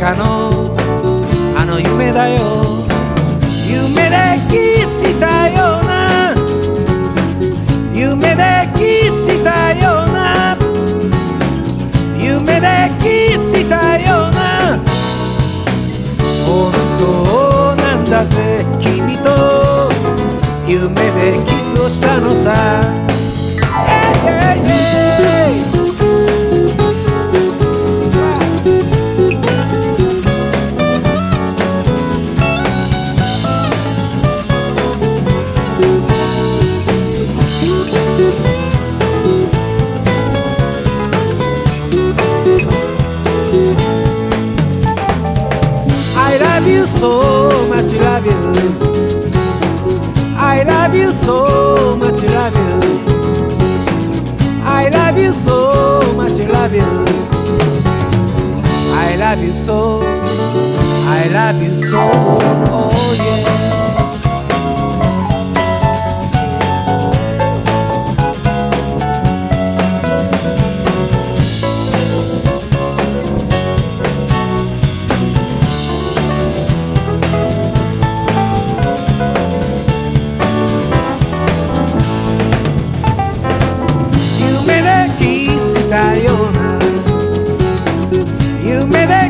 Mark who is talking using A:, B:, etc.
A: かのあの夢だよ。夢でキスしたような、夢でキスしたような、夢でキスしたような、本当なんだぜ君と夢でキスをしたのさ。I love you so much, love you. I love you so much, love you. I love you so much, love you. I love you so, I love you so, oh yeah.夢で